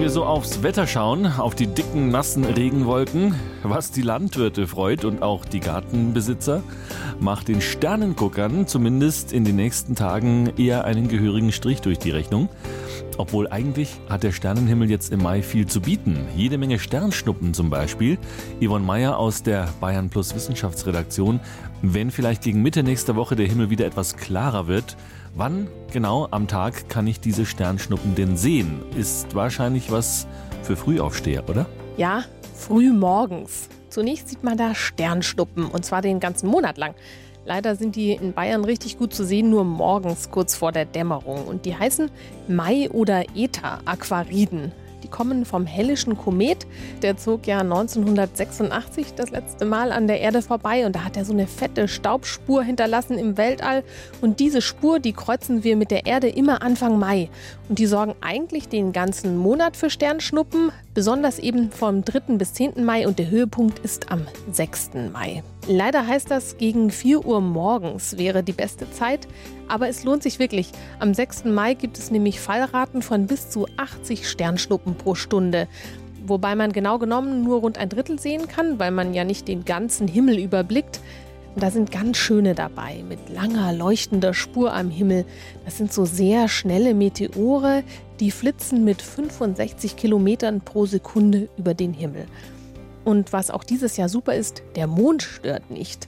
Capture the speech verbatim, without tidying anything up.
wir so aufs Wetter schauen, auf die dicken, nassen Regenwolken, was die Landwirte freut und auch die Gartenbesitzer, macht den Sternenguckern zumindest in den nächsten Tagen eher einen gehörigen Strich durch die Rechnung. Obwohl eigentlich hat der Sternenhimmel jetzt im Mai viel zu bieten. Jede Menge Sternschnuppen zum Beispiel. Yvonne Meyer aus der Bayern Plus Wissenschaftsredaktion. Wenn vielleicht gegen Mitte nächster Woche der Himmel wieder etwas klarer wird, wann genau am Tag kann ich diese Sternschnuppen denn sehen? Ist wahrscheinlich was für Frühaufsteher, oder? Ja, früh morgens. Zunächst sieht man da Sternschnuppen, und zwar den ganzen Monat lang. Leider sind die in Bayern richtig gut zu sehen, nur morgens kurz vor der Dämmerung. Und die heißen Mai- oder Eta-Aquariden. Die kommen vom Hellischen Komet. Der zog ja neunzehnhundertsechsundachtzig das letzte Mal an der Erde vorbei. Und da hat er so eine fette Staubspur hinterlassen im Weltall. Und diese Spur, die kreuzen wir mit der Erde immer Anfang Mai. Und die sorgen eigentlich den ganzen Monat für Sternschnuppen. Besonders eben vom dritten bis zehnten Mai. Und der Höhepunkt ist am sechsten Mai. Leider heißt das, gegen vier Uhr morgens wäre die beste Zeit. Aber es lohnt sich wirklich. Am sechsten Mai gibt es nämlich Fallraten von bis zu achtzig Sternschnuppen pro Stunde. Wobei man genau genommen nur rund ein Drittel sehen kann, weil man ja nicht den ganzen Himmel überblickt. Und da sind ganz schöne dabei, mit langer, leuchtender Spur am Himmel. Das sind so sehr schnelle Meteore, die flitzen mit fünfundsechzig Kilometern pro Sekunde über den Himmel. Und was auch dieses Jahr super ist, der Mond stört nicht.